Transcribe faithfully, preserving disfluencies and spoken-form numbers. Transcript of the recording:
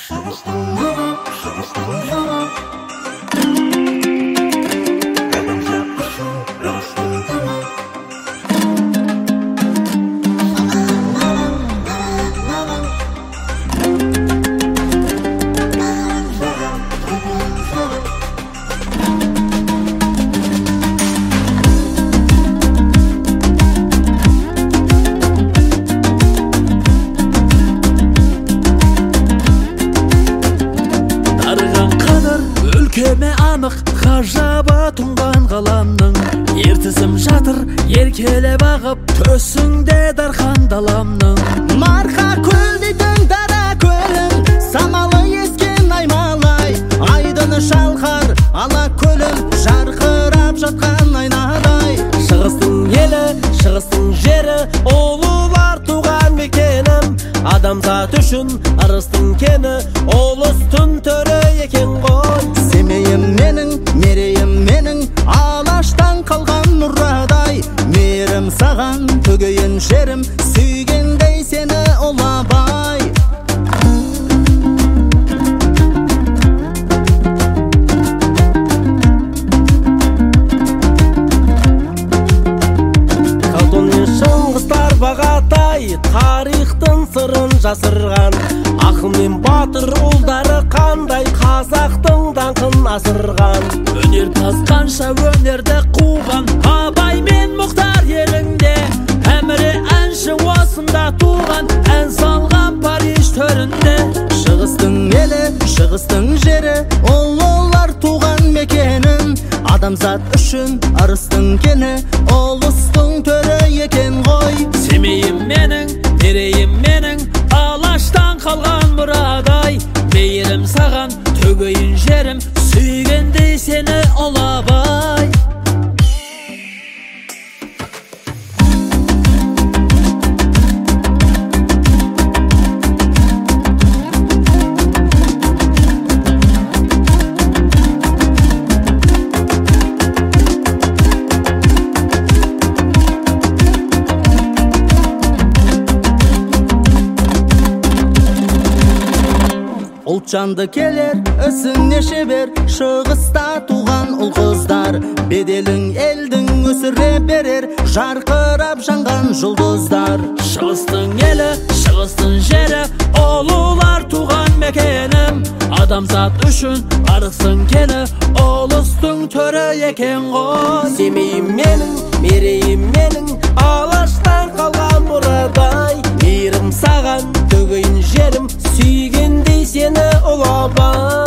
Өлкеме анық ғажабы тұнған ғаламның ертісім жатыр еркеле бағып төсіңде дархан даламның. Марқа көл дейтін дара көлің, самалы ескен аймалай, айдыны шалқар ала көлім, жарқырап жатқан айнадай. Шығыстың елі, шығыстың жері, олулар туған мекенім, адамзат үшін ырыстың кені, олыстың төрі екен ғой. Семейім менің, мерейім менің, алаштан қалған мұрадай, мерім саған төгейін жерім, сүйгендей сені олабай. Қалтон мен шыңғыстар бағатай, тарихтың сырын жасырған, ақын мен батыр ұлдары қандай қазақтың даңқын асырған. Өнер тазғанша өнерді қуған, Абай мен Мұхтар еліңде, әміре әнші осында туған, ән салған Париж төрінде. Шығыстың елі, шығыстың жері, олар туған мекенін, адамзат үшін арыстың кені, олыстың төрі екен ғой. Семейім менің, мерейім менің, алаштан қалған мұрадай, мейірім саған төгейін жерім, сүйгендей сені олабай. Ұлтжанды келер, ісіңе шебер, шығыста туған ұл қыздар, беделің елдің өсіре берер, жарқырап жанған жұлдыздар. Шығыстың елі, шығыстың жері, олулар туған мекенім, адамзат үшін арыстың кені, олыстың төрі екен ғой. Семейім менің, мерейім менің, алаштан қалған мұрадай, мейірім саған төгейін жерім, сүйгендей сені олабай.